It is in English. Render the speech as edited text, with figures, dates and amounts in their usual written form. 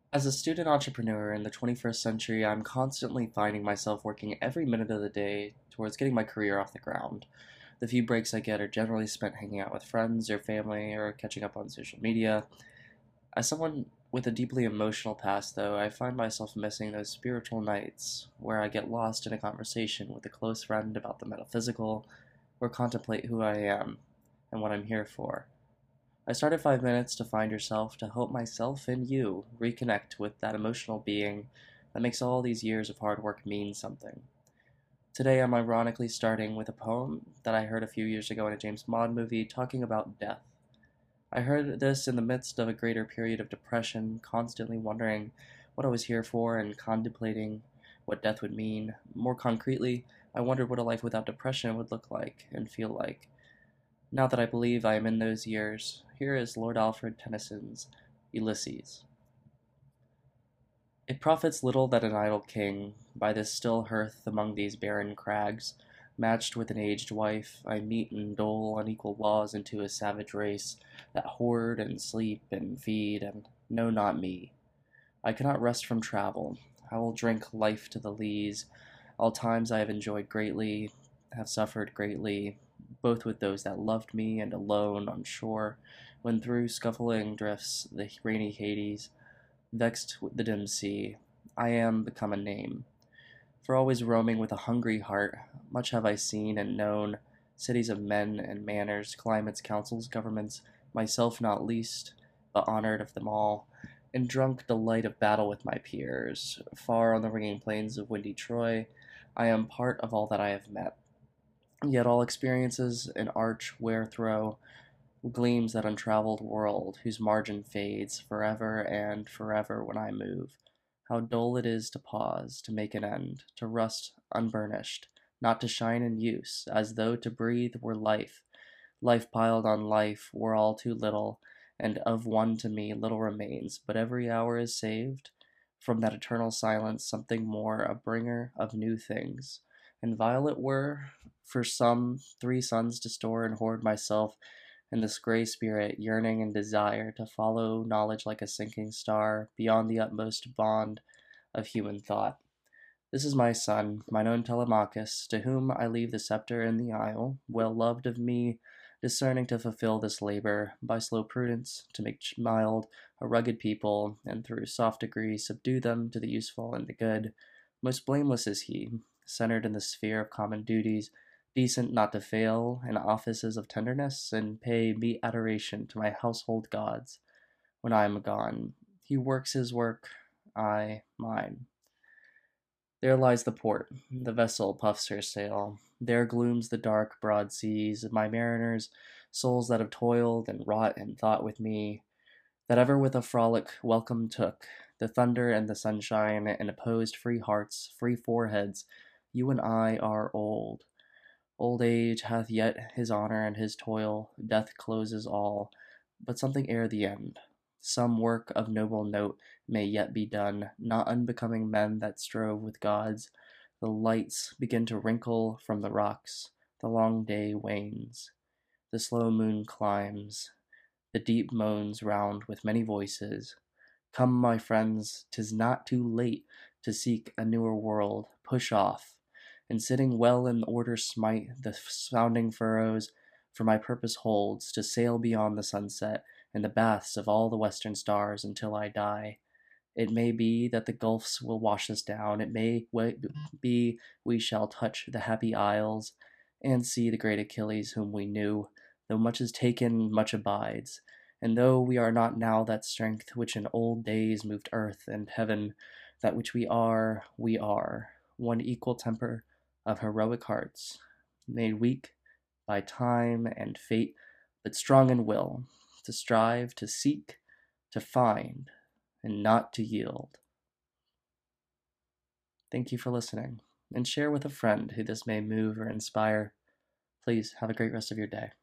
As a student entrepreneur in the 21st century, I'm constantly finding myself working every minute of the day towards getting my career off the ground. The few breaks I get are generally spent hanging out with friends or family or catching up on social media. As someone with a deeply emotional past, though, I find myself missing those spiritual nights where I get lost in a conversation with a close friend about the metaphysical or contemplate who I am and what I'm here for. I started 5 minutes to find yourself to help myself and you reconnect with that emotional being that makes all these years of hard work mean something. Today, I'm ironically starting with a poem that I heard a few years ago in a James Bond movie talking about death. I heard this in the midst of a greater period of depression, constantly wondering what I was here for and contemplating what death would mean. More concretely, I wondered what a life without depression would look like and feel like. Now that I believe I am in those years, here is Lord Alfred Tennyson's Ulysses. It profits little that an idle king, by this still hearth among these barren crags, matched with an aged wife, I meet and dole unequal laws into a savage race, that hoard and sleep and feed and know not me. I cannot rest from travel. I will drink life to the lees. All times I have enjoyed greatly, have suffered greatly, both with those that loved me and alone on shore, when through scuffling drifts the rainy Hades, vexed with the dim sea, I am become a name. For always roaming with a hungry heart, much have I seen and known, cities of men and manners, climates, councils, governments, myself not least, but honored of them all, and drunk delight of battle with my peers. Far on the ringing plains of windy Troy, I am part of all that I have met. Yet all experiences an arch where through gleams that untraveled world, whose margin fades forever and forever when I move. How dull it is to pause, to make an end, to rust unburnished, not to shine in use, as though to breathe were life. Life piled on life were all too little, and of one to me little remains, but every hour is saved from that eternal silence, something more, a bringer of new things. And violet were, for some, 3 suns to store and hoard myself in this gray spirit, yearning and desire to follow knowledge like a sinking star, beyond the utmost bond of human thought. This is my son, mine own Telemachus, to whom I leave the sceptre and the isle, well loved of me, discerning to fulfill this labor, by slow prudence, to make mild a rugged people, and through soft degrees subdue them to the useful and the good. Most blameless is he, centered in the sphere of common duties, decent not to fail in offices of tenderness, and pay meet adoration to my household gods when I am gone. He works his work, I mine. There lies the port, the vessel puffs her sail. There glooms the dark, broad seas, my mariners, souls that have toiled and wrought and thought with me, that ever with a frolic welcome took the thunder and the sunshine, and opposed free hearts, free foreheads. You and I are old. Old age hath yet his honor and his toil, death closes all, but something ere the end. Some work of noble note may yet be done, not unbecoming men that strove with gods. The lights begin to wrinkle from the rocks, the long day wanes, the slow moon climbs, the deep moans round with many voices. Come, my friends, 'tis not too late to seek a newer world. Push off, and sitting well in order smite the sounding furrows, for my purpose holds to sail beyond the sunset and the baths of all the western stars until I die. It may be that the gulfs will wash us down. It may be we shall touch the happy isles and see the great Achilles whom we knew. Though much is taken, much abides. And though we are not now that strength which in old days moved earth and heaven, that which we are, one equal temper of heroic hearts, made weak by time and fate, but strong in will, to strive, to seek, to find, and not to yield. Thank you for listening, and share with a friend who this may move or inspire. Please have a great rest of your day.